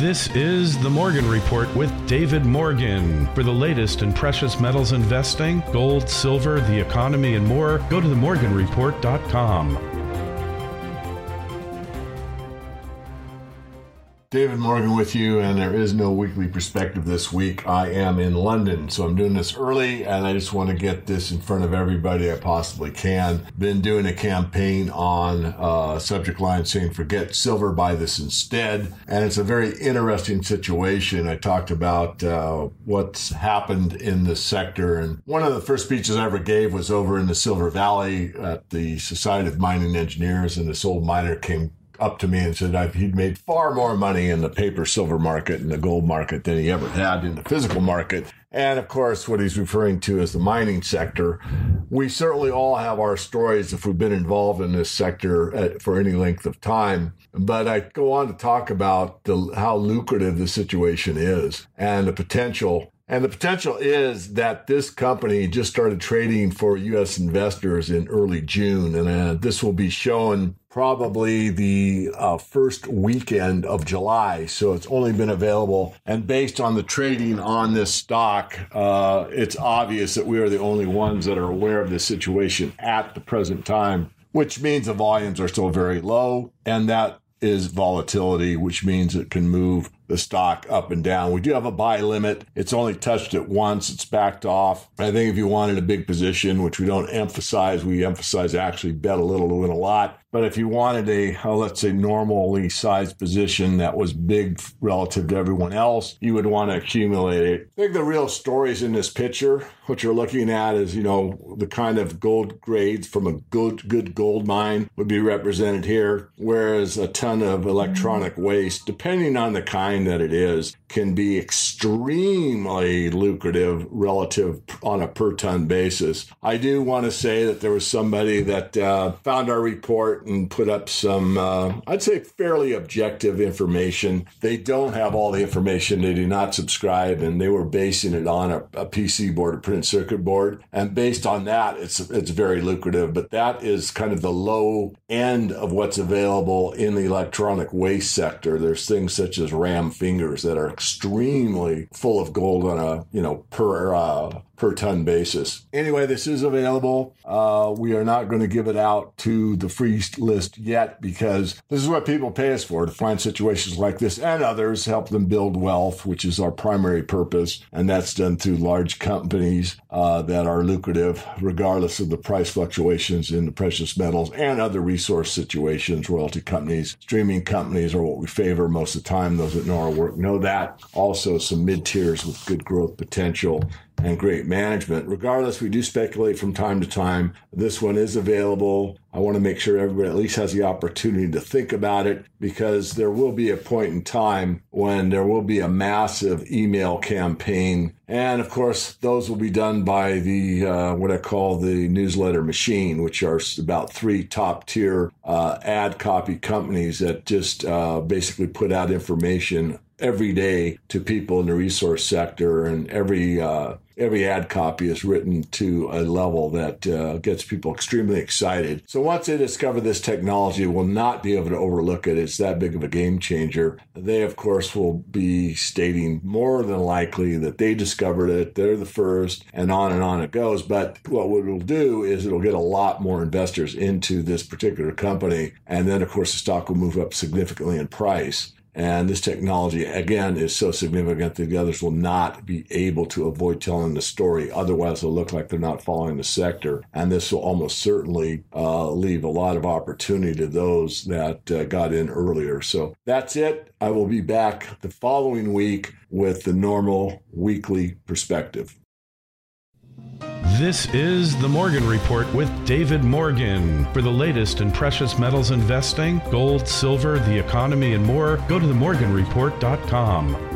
This is the Morgan Report with David Morgan. For the latest in precious metals investing, gold, silver, the economy, and more, go to themorganreport.com. David Morgan with you, and there is no weekly perspective this week. I am in London, so I'm doing this early, and I just want to get this in front of everybody I possibly can. Been doing a campaign on subject line saying, forget silver, buy this instead. And it's a very interesting situation. I talked about what's happened in this sector, and one of the first speeches I ever gave was over in the Silver Valley at the Society of Mining Engineers, and this old miner came up to me and said he'd made far more money in the paper silver market and the gold market than he ever had in the physical market. And of course, what he's referring to is the mining sector. We certainly all have our stories if we've been involved in this sector for any length of time. But I go on to talk about how lucrative the situation is and the potential. And the potential is that this company just started trading for U.S. investors in early June. And this will be shown probably the first weekend of July. So it's only been available. And based on the trading on this stock, it's obvious that we are the only ones that are aware of this situation at the present time, which means the volumes are still very low. And that is volatility, which means it can move the stock up and down. We do have a buy limit. It's only touched it once. It's backed off. I think if you wanted a big position, which we don't emphasize, we emphasize actually bet a little to win a lot. But if you wanted a, let's say, normally sized position that was big relative to everyone else, you would want to accumulate it. I think the real stories in this picture, what you're looking at is, the kind of gold grades from a good gold mine would be represented here, whereas a ton of electronic waste, depending on the kind that it is, can be extremely lucrative relative on a per ton basis. I do want to say that there was somebody that found our report and put up some, I'd say, fairly objective information. They don't have all the information. They do not subscribe, and they were basing it on a PC board, a printed circuit board. And based on that, it's very lucrative. But that is kind of the low end of what's available in the electronic waste sector. There's things such as RAM fingers that are extremely full of gold on a per ton basis. Anyway, this is available. We are not going to give it out to the free list yet because this is what people pay us for, to find situations like this and others, help them build wealth, which is our primary purpose. And that's done through large companies that are lucrative, regardless of the price fluctuations in the precious metals and other resource situations. Royalty companies, streaming companies are what we favor most of the time. Those that know our work know that. Also some mid-tiers with good growth potential and great management. Regardless, we do speculate from time to time. This one is available. I want to make sure everybody at least has the opportunity to think about it, because there will be a point in time when there will be a massive email campaign. And of course, those will be done by the what I call the newsletter machine, which are about 3 top tier ad copy companies that just basically put out information every day to people in the resource sector, and every ad copy is written to a level that gets people extremely excited. So once they discover this technology, will not be able to overlook it. It's that big of a game changer. They, of course, will be stating more than likely that they discovered it, they're the first, and on it goes. But what it will do is it'll get a lot more investors into this particular company. And then, of course, the stock will move up significantly in price. And this technology, again, is so significant that the others will not be able to avoid telling the story. Otherwise, it'll look like they're not following the sector. And this will almost certainly leave a lot of opportunity to those that got in earlier. So that's it. I will be back the following week with the normal weekly perspective. This is the Morgan Report with David Morgan. For the latest in precious metals investing, gold, silver, the economy, and more, go to themorganreport.com.